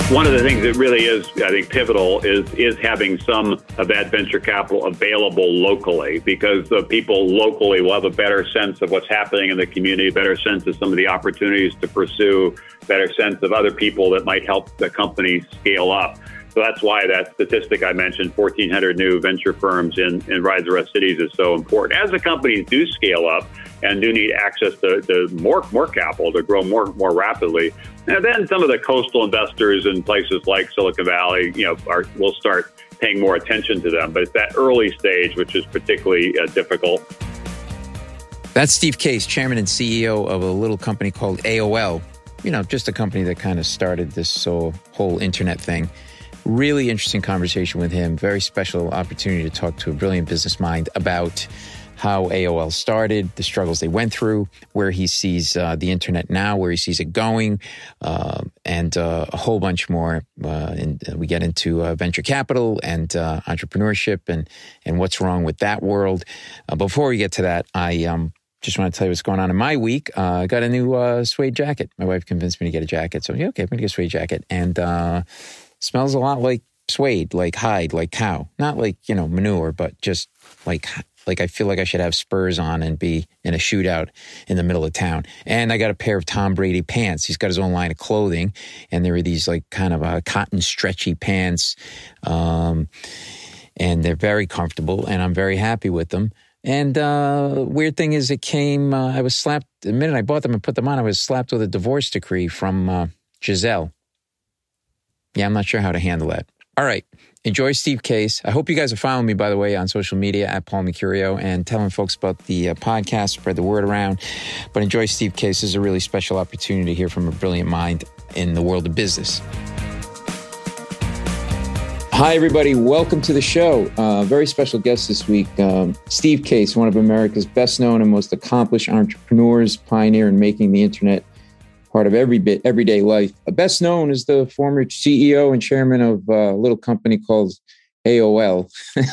One of the things that really is, I think, pivotal is having some of that venture capital available locally, because the people locally will have a better sense of what's happening in the community, better sense of some of the opportunities to pursue, better sense of other people that might help the company scale up. So that's why that statistic I mentioned, 1,400 new venture firms in Rise the Rest cities, is so important. As the companies do scale up and do need access to more capital to grow more rapidly, and then some of the coastal investors in places like Silicon Valley, will start paying more attention to them. But it's that early stage which is particularly difficult. That's Steve Case, chairman and CEO of a little company called AOL. Just a company that kind of started this whole internet thing. Really interesting conversation with him. Very special opportunity to talk to a brilliant business mind about how AOL started, the struggles they went through, where he sees the internet now, where he sees it going, and a whole bunch more. And we get into venture capital and entrepreneurship and what's wrong with that world. Before we get to that, I just want to tell you what's going on in my week. I got a new suede jacket. My wife convinced me to get a jacket. So, okay, I'm going to get a suede jacket. And smells a lot like suede, like hide, like cow. Not like, manure, but just like I feel like I should have spurs on and be in a shootout in the middle of town. And I got a pair of Tom Brady pants. He's got his own line of clothing. And there are these like kind of cotton stretchy pants. And they're very comfortable and I'm very happy with them. And weird thing is it came, I was slapped, the minute I bought them and put them on, I was slapped with a divorce decree from Giselle. Yeah, I'm not sure how to handle that. All right. Enjoy Steve Case. I hope you guys are following me, by the way, on social media at Paul Mercurio and telling folks about the podcast, spread the word around. But enjoy Steve Case. This is a really special opportunity to hear from a brilliant mind in the world of business. Hi, everybody. Welcome to the show. Very special guest this week, Steve Case, one of America's best known and most accomplished entrepreneurs, pioneer in making the internet part of everyday life. Best known as the former CEO and chairman of a little company called AOL,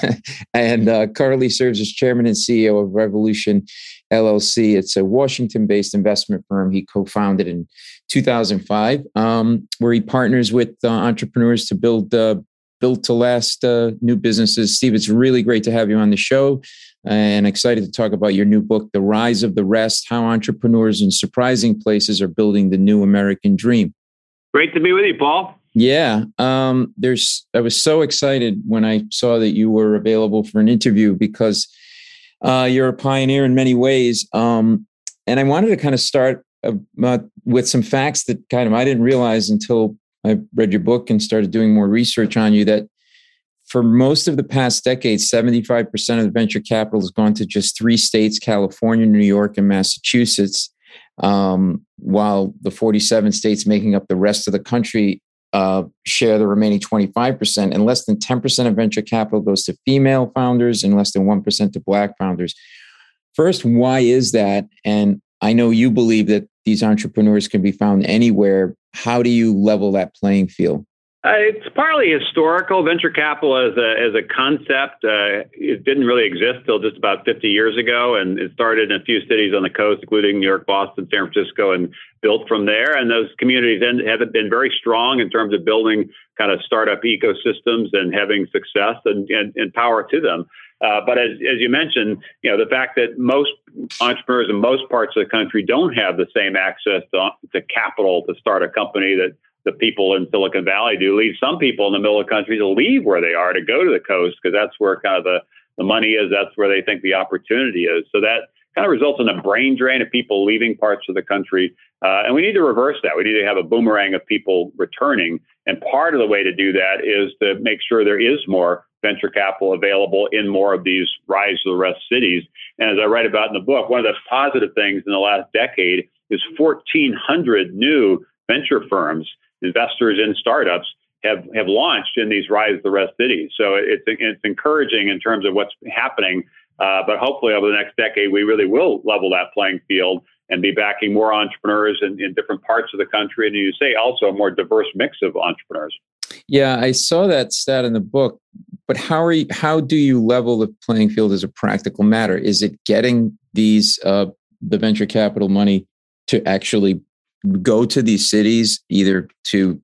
and currently serves as chairman and CEO of Revolution LLC. It's a Washington-based investment firm he co-founded in 2005, where he partners with entrepreneurs to build built-to-last new businesses. Steve, it's really great to have you on the show. And excited to talk about your new book, The Rise of the Rest, How Entrepreneurs in Surprising Places Are Building the New American Dream. Great to be with you, Paul. Yeah. I was so excited when I saw that you were available for an interview because you're a pioneer in many ways. And I wanted to kind of start with some facts that I didn't realize until I read your book and started doing more research on you, that for most of the past decade, 75% of the venture capital has gone to just 3 states, California, New York, and Massachusetts, while the 47 states making up the rest of the country share the remaining 25%, and less than 10% of venture capital goes to female founders and less than 1% to Black founders. First, why is that? And I know you believe that these entrepreneurs can be found anywhere. How do you level that playing field? It's partly historical. Venture capital as a concept, it didn't really exist till just about 50 years ago, and it started in a few cities on the coast, including New York, Boston, San Francisco, and built from there. And those communities have been very strong in terms of building kind of startup ecosystems and having success, and power to them. But as you mentioned, the fact that most entrepreneurs in most parts of the country don't have the same access to capital to start a company that the people in Silicon Valley do, leads some people in the middle of the country to leave where they are to go to the coast, because that's where kind of the money is. That's where they think the opportunity is. So that kind of results in a brain drain of people leaving parts of the country. And we need to reverse that. We need to have a boomerang of people returning. And part of the way to do that is to make sure there is more venture capital available in more of these Rise of the Rest cities. And as I write about in the book, one of the positive things in the last decade is 1,400 new venture firms, investors in startups, have launched in these Rise of the Rest cities. So it's encouraging in terms of what's happening. But hopefully over the next decade, we really will level that playing field and be backing more entrepreneurs in different parts of the country. And you say also a more diverse mix of entrepreneurs. Yeah, I saw that stat in the book. But how do you level the playing field as a practical matter? Is it getting the venture capital money to actually go to these cities either to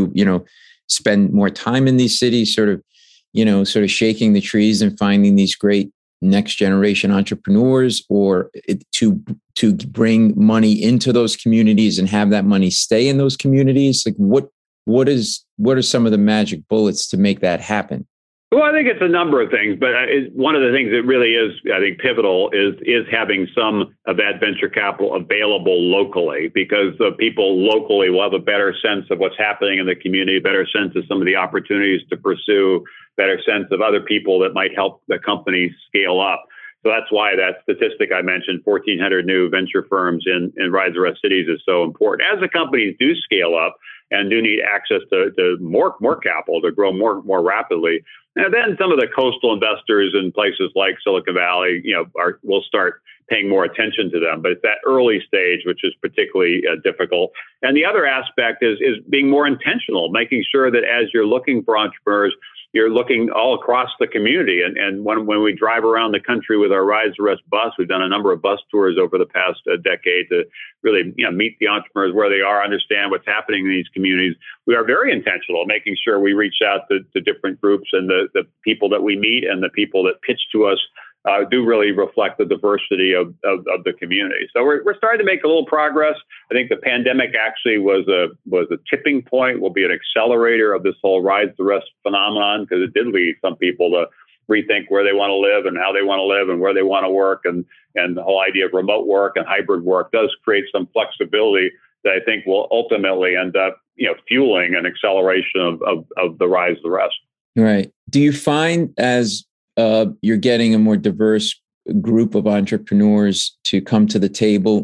spend more time in these cities, sort of shaking the trees and finding these great next generation entrepreneurs, or to bring money into those communities and have that money stay in those communities? Like what are some of the magic bullets to make that happen? Well, I think it's a number of things, but one of the things that really is, I think, pivotal is having some of that venture capital available locally, because the people locally will have a better sense of what's happening in the community, a better sense of some of the opportunities to pursue, better sense of other people that might help the company scale up. So that's why that statistic I mentioned, 1,400 new venture firms in Rise the Rest cities, is so important. As the companies do scale up and do need access to more capital to grow more rapidly, and then some of the coastal investors in places like Silicon Valley, will start paying more attention to them. But it's that early stage which is particularly difficult. And the otthe aspect is being more intentional, making sure that as you're looking for entrepreneurs, you're looking all across the community. And when we drive around the country with our Rise the Rest bus, we've done a number of bus tours over the past decade to really meet the entrepreneurs where they are, understand what's happening in these communities. We are very intentional, making sure we reach out to different groups, and the people that we meet and the people that pitch to us do really reflect the diversity of the community. So we're starting to make a little progress. I think the pandemic actually was a tipping point, will be an accelerator of this whole Rise the Rest phenomenon, because it did lead some people to rethink where they want to live and how they want to live and where they want to work. And the whole idea of remote work and hybrid work does create some flexibility that I think will ultimately end up, fueling an acceleration of the Rise the Rest. Right. Do you find as you're getting a more diverse group of entrepreneurs to come to the table,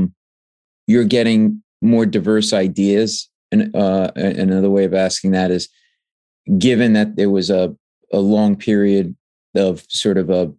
you're getting more diverse ideas? And another way of asking that is, given that there was a long period of sort of a,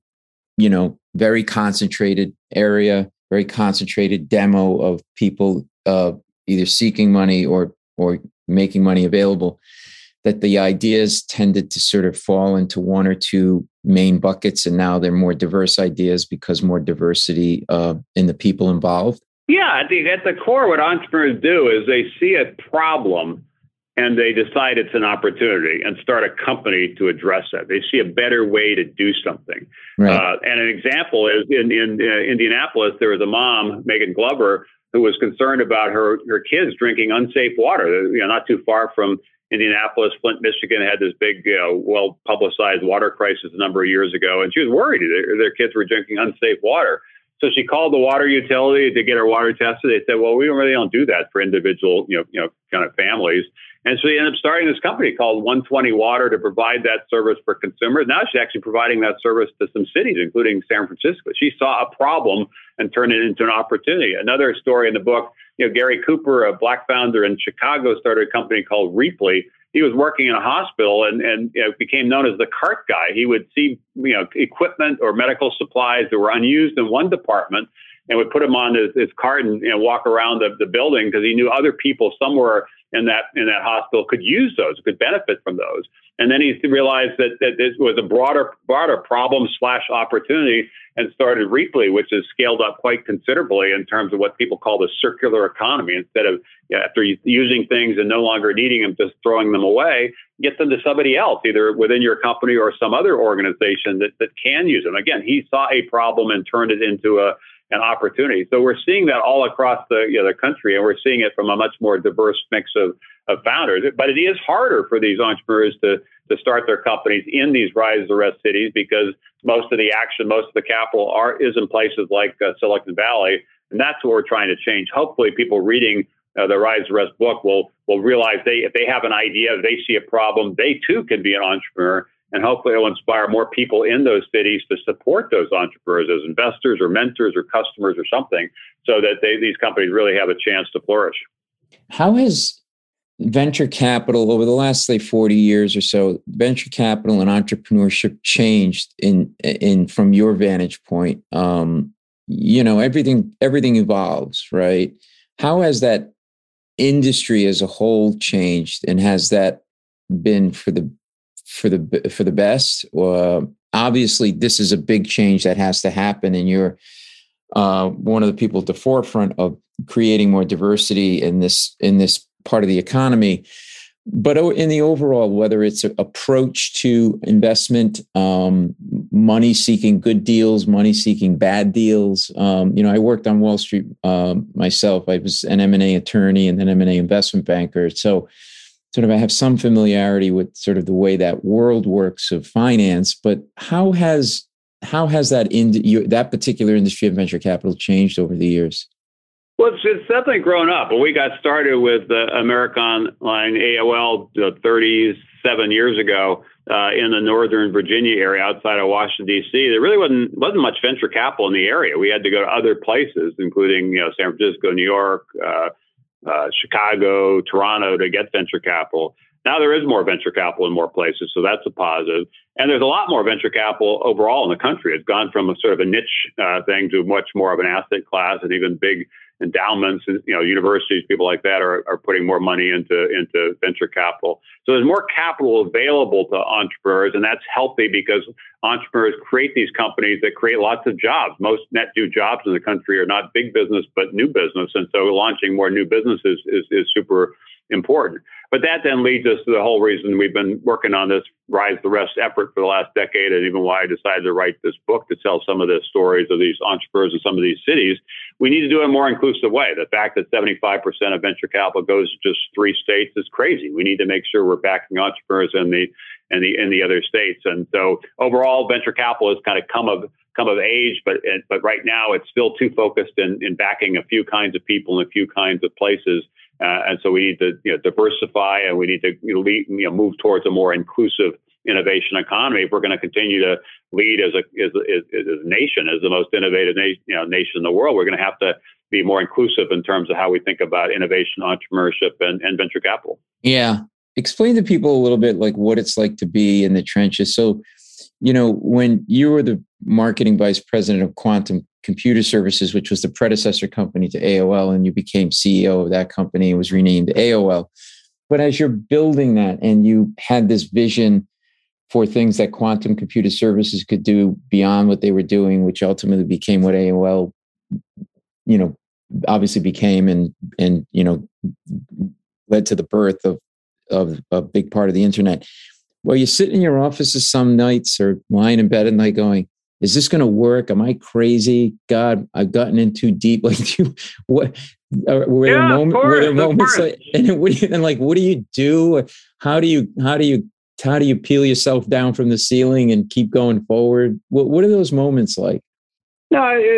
very concentrated area, very concentrated demo of people either seeking money or making money available, that the ideas tended to sort of fall into one or two main buckets, and now they're more diverse ideas because more diversity in the people involved? Yeah, I think at the core, what entrepreneurs do is they see a problem and they decide it's an opportunity and start a company to address it. They see a better way to do something. Right. And an example is in Indianapolis, there was a mom, Megan Glover, who was concerned about her kids drinking unsafe water. Not too far from Indianapolis, Flint, Michigan had this big, well-publicized water crisis a number of years ago, and she was worried their kids were drinking unsafe water. So she called the water utility to get her water tested. They said, "Well, we don't do that for individual, kind of families." And so they ended up starting this company called 120 Water to provide that service for consumers. Now she's actually providing that service to some cities, including San Francisco. She saw a problem and turned it into an opportunity. Another story in the book, Gary Cooper, a Black founder in Chicago, started a company called Reaply. He was working in a hospital and became known as the cart guy. He would see equipment or medical supplies that were unused in one department and would put them on his cart and walk around the building, because he knew other people somewhere in that hospital could use those, could benefit from those. And then he realized that this was a broader problem / opportunity, and started Reaply, which has scaled up quite considerably in terms of what people call the circular economy. Instead of after using things and no longer needing them, just throwing them away, get them to somebody else, either within your company or some other organization that can use them. Again, he saw a problem and turned it into an opportunity. So we're seeing that all across the country, and we're seeing it from a much more diverse mix of founders. But it is harder for these entrepreneurs to start their companies in these Rise the Rest cities, because most of the action, most of the capital is in places like Silicon Valley, and that's what we're trying to change. Hopefully, people reading the Rise the Rest book will realize if they have an idea, if they see a problem, they too can be an entrepreneur. And hopefully it'll inspire more people in those cities to support those entrepreneurs as investors or mentors or customers or something, so that these companies really have a chance to flourish. How has venture capital over the last, say, 40 years or so, venture capital and entrepreneurship changed in from your vantage point? Everything evolves, right? How has that industry as a whole changed, and has that been for the best? Obviously, this is a big change that has to happen, and you're one of the people at the forefront of creating more diversity in this part of the economy. But in the overall, whether it's an approach to investment, money seeking good deals, money seeking bad deals. I worked on Wall Street myself. I was an M&A attorney and then M&A investment banker. So sort of I have some familiarity with sort of the way that world works of finance. But how has that particular industry of venture capital changed over the years? Well, it's definitely grown up. When we got started with American Online, AOL, 37 years ago in the Northern Virginia area outside of Washington, D.C., there really wasn't much venture capital in the area. We had to go to other places, including San Francisco, New York, Chicago, Toronto, to get venture capital. Now there is more venture capital in more places, so that's a positive. And there's a lot more venture capital overall in the country. It's gone from a sort of a niche thing to much more of an asset class, and even big endowments, universities, people like that are putting more money into venture capital. So there's more capital available to entrepreneurs, and that's healthy because entrepreneurs create these companies that create lots of jobs. Most net new jobs in the country are not big business, but new business. And so launching more new businesses is super important. But that then leads us to the whole reason we've been working on this Rise the Rest effort for the last decade, and even why I decided to write this book to tell some of the stories of these entrepreneurs in some of these cities. We need to do it in a more inclusive way. The fact that 75% of venture capital goes to just 3 states is crazy. We need to make sure we're backing entrepreneurs in the other states. And so overall, venture capital has kind of come of age, but right now it's still too focused in backing a few kinds of people in a few kinds of places. And so we need to diversify, and we need to move towards a more inclusive innovation economy. If we're going to continue to lead as a nation, as the most innovative nation in the world, we're going to have to be more inclusive in terms of how we think about innovation, entrepreneurship, and venture capital. Yeah. Explain to people a little bit like what it's like to be in the trenches. So, when you were the marketing vice president of Quantum Computer Services, which was the predecessor company to AOL, and you became CEO of that company, it was renamed AOL. But as you're building that and you had this vision for things that Quantum Computer Services could do beyond what they were doing, which ultimately became what AOL, obviously became and led to the birth of a big part of the internet. Well, you sit in your offices some nights or lying in bed at night going, is this going to work? Am I crazy? God, I've gotten in too deep. Like, what? Were there moments like, and what do you do? How do you peel yourself down from the ceiling and keep going forward? What are those moments like? No,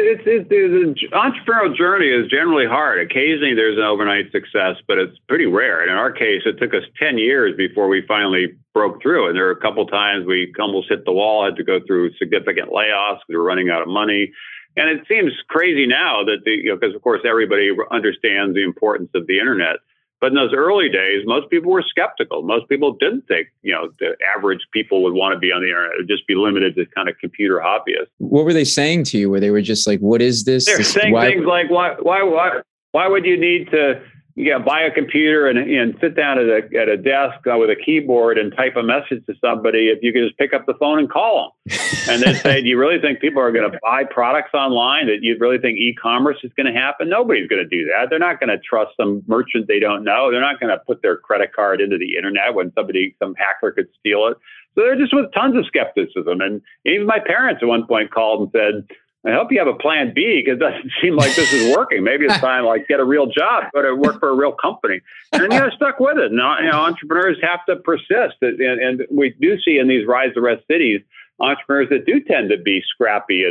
the entrepreneurial journey is generally hard. Occasionally there's an overnight success, but it's pretty rare. And in our case, it took us 10 years before we finally broke through. And there were a couple of times we almost hit the wall, had to go through significant layoffs. We were running out of money. And it seems crazy now that because of course everybody understands the importance of the internet. But in those early days, most people were skeptical. Most people didn't think, the average people would want to be on the internet. It would just be limited to kind of computer hobbyists. What were they saying to you? Where they were just like, what is this? They're saying things like, why would you need to buy a computer and sit down at a desk with a keyboard and type a message to somebody if you could just pick up the phone and call them? And then say, do you really think people are going to buy products online? That you really think e-commerce is going to happen? Nobody's going to do that. They're not going to trust some merchant they don't know. They're not going to put their credit card into the internet when some hacker could steal it. So they're just with tons of skepticism. And even my parents at one point called and said, I hope you have a plan B, because it doesn't seem like this is working. Maybe it's time to get a real job, go to work for a real company. And I stuck with it. Now, entrepreneurs have to persist. And we do see in these Rise the Rest cities, entrepreneurs that do tend to be scrappy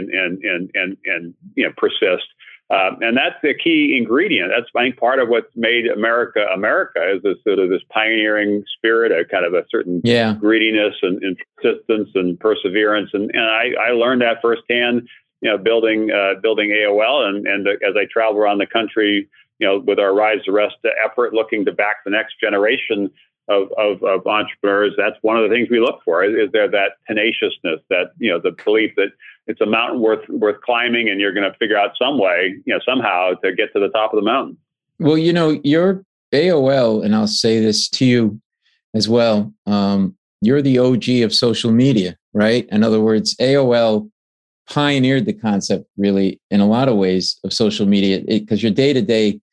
and persist. And that's the key ingredient. That's, I think, part of what's made America is this sort of this pioneering spirit, a kind of a certain greediness and persistence and perseverance. And I learned that firsthand, building AOL, and as I travel around the country, with our Rise the Rest effort, looking to back the next generation of entrepreneurs. That's one of the things we look for. Is there that tenaciousness, that the belief that it's a mountain worth climbing, and you're going to figure out some way, somehow to get to the top of the mountain. Well, your AOL, and I'll say this to you as well. You're the OG of social media, right? In other words, AOL pioneered the concept, really, in a lot of ways, of social media, because your day-to-day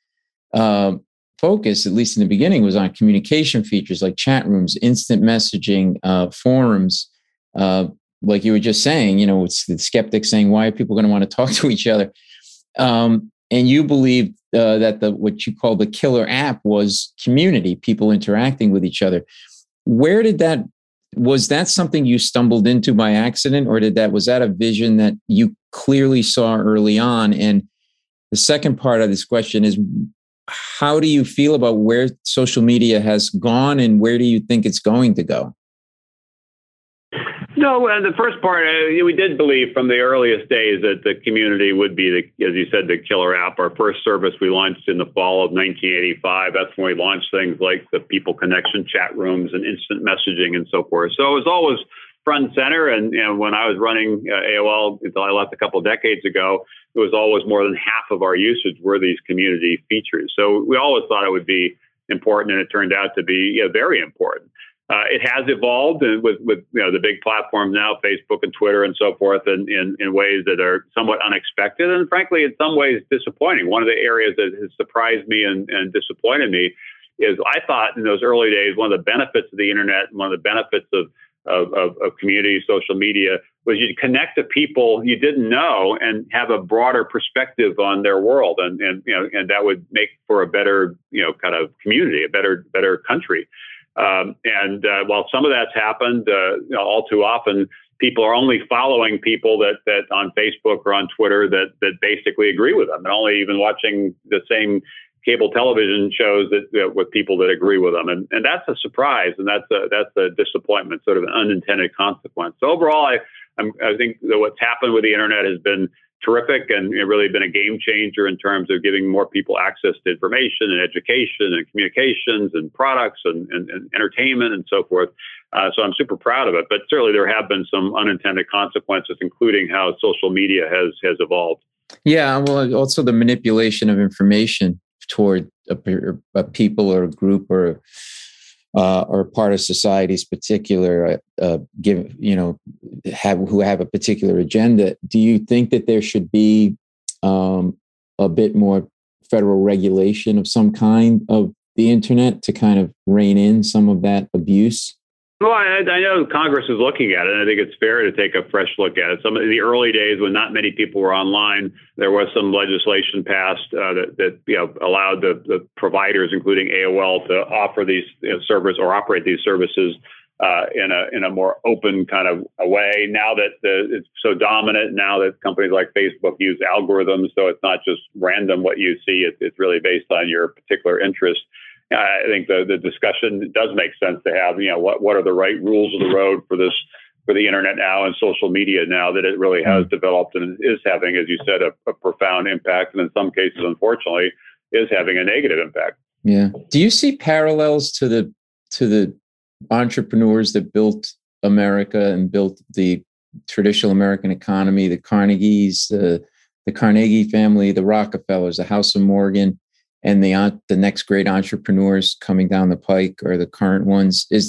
focus, at least in the beginning, was on communication features like chat rooms, instant messaging, forums. Like you were just saying, it's the skeptics saying, why are people going to want to talk to each other? And you believe that what you call the killer app was community, people interacting with each other. Was that something you stumbled into by accident, or was that a vision that you clearly saw early on? And the second part of this question is, how do you feel about where social media has gone, and where do you think it's going to go? No, the first part, we did believe from the earliest days that the community would be, as you said, the killer app. Our first service we launched in the fall of 1985. That's when we launched things like the People Connection chat rooms and instant messaging and so forth. So it was always front and center. And when I was running AOL until I left a couple of decades ago, it was always more than half of our usage were these community features. So we always thought it would be important, and it turned out to be very important. It has evolved with the big platforms now, Facebook and Twitter and so forth, in ways that are somewhat unexpected and, frankly, in some ways disappointing. One of the areas that has surprised me and disappointed me is I thought in those early days one of the benefits of the internet and one of the benefits of community social media was you'd connect to people you didn't know and have a broader perspective on their world, and that would make for a better kind of community, a better country. While some of that's happened, all too often people are only following people that on Facebook or on Twitter that basically agree with them, and only even watching the same cable television shows that with people that agree with them, and that's a surprise, and that's a disappointment, sort of an unintended consequence. So overall, I think that what's happened with the internet has been terrific, and it really been a game changer in terms of giving more people access to information and education and communications and products and entertainment and so forth. So I'm super proud of it. But certainly there have been some unintended consequences, including how social media has evolved. Yeah, well, also the manipulation of information toward a people or a group or part of society's particular who have a particular agenda. Do you think that there should be a bit more federal regulation of some kind of the internet to kind of rein in some of that abuse? Well, I know Congress is looking at it, and I think it's fair to take a fresh look at it. Some of the early days when not many people were online, there was some legislation passed that allowed the providers, including AOL, to offer these services or operate these services in a more open kind of a way. Now that it's so dominant, now that companies like Facebook use algorithms, so it's not just random what you see; it's really based on your particular interest. I think the discussion does make sense to have, what are the right rules of the road for the internet now and social media now that it really has developed and is having, as you said, a profound impact, and in some cases, unfortunately, is having a negative impact. Yeah. Do you see parallels to the entrepreneurs that built America and built the traditional American economy, the Carnegies, the Carnegie family, the Rockefellers, the House of Morgan, and the next great entrepreneurs coming down the pike, or the current ones? Is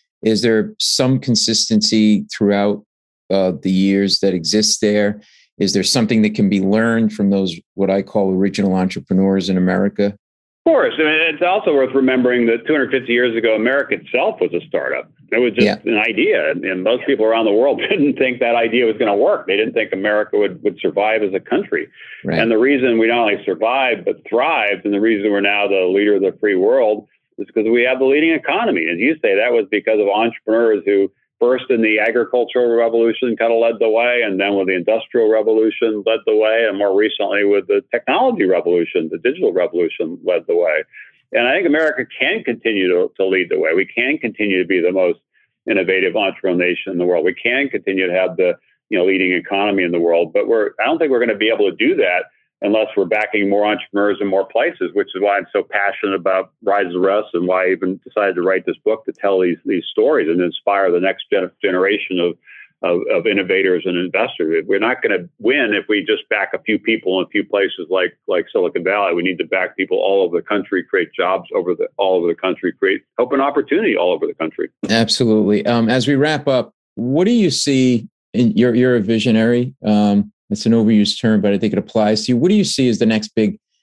there some consistency throughout the years that exists there? Is there something that can be learned from those, what I call original entrepreneurs in America? Of course. I mean, it's also worth remembering that 250 years ago, America itself was a startup. It was just an idea. And most people around the world didn't think that idea was going to work. They didn't think America would survive as a country. Right. And the reason we not only survived, but thrived, and the reason we're now the leader of the free world is because we have the leading economy. As you say, that was because of entrepreneurs who first in the agricultural revolution kind of led the way, and then with the industrial revolution led the way, and more recently with the technology revolution, the digital revolution led the way. And I think America can continue to lead the way. We can continue to be the most innovative entrepreneurial nation in the world. We can continue to have the leading economy in the world. But I don't think we're going to be able to do that unless we're backing more entrepreneurs in more places, which is why I'm so passionate about Rise of the Rest, and why I even decided to write this book to tell these stories and inspire the next generation of innovators and investors. We're not going to win if we just back a few people in a few places like Silicon Valley. We need to back people all over the country, create jobs all over the country, create open opportunity all over the country. Absolutely. As we wrap up, what do you see? You're a visionary. It's an overused term, but I think it applies to you. What do you see as the next big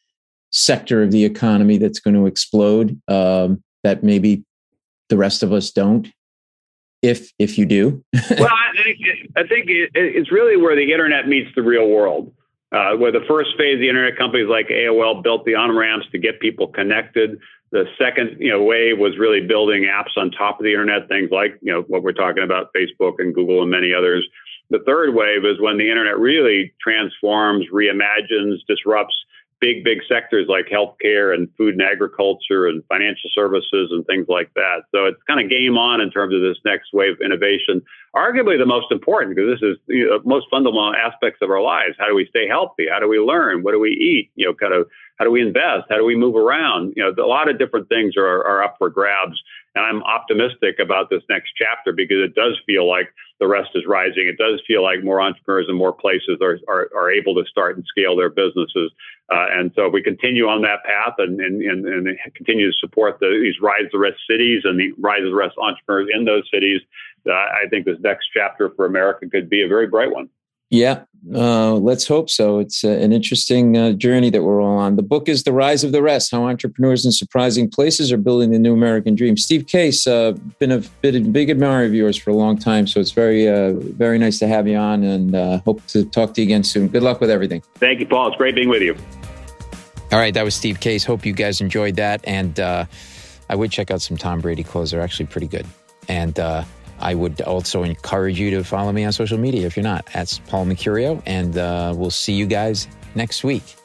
sector of the economy that's going to explode that maybe the rest of us don't? If you do? Well, I think it's really where the internet meets the real world. Where the first phase, the internet companies like AOL built the on-ramps to get people connected. The second, wave was really building apps on top of the internet, things like, what we're talking about, Facebook and Google and many others. The third wave is when the internet really transforms, reimagines, disrupts big sectors like healthcare and food and agriculture and financial services and things like that. So it's kind of game on in terms of this next wave of innovation. Arguably the most important, because this is the most fundamental aspects of our lives. How do we stay healthy? How do we learn? What do we eat? How do we invest? How do we move around? A lot of different things are up for grabs. And I'm optimistic about this next chapter because it does feel like the rest is rising. It does feel like more entrepreneurs and more places are able to start and scale their businesses. And so if we continue on that path and continue to support these rise the rest cities and the rise the rest entrepreneurs in those cities, I think this next chapter for America could be a very bright one. Yeah, let's hope so. It's an interesting journey that we're all on. The book is The Rise of the Rest, How Entrepreneurs in Surprising Places Are Building the New American Dream. Steve Case, been a big admirer of yours for a long time, so it's very nice to have you on, and hope to talk to you again soon. Good luck with everything. Thank you, Paul. It's great being with you. All right, that was Steve Case. Hope you guys enjoyed that, and I would check out some Tom Brady clothes. They're actually pretty good. And I would also encourage you to follow me on social media if you're not. That's Paul Mercurio, and we'll see you guys next week.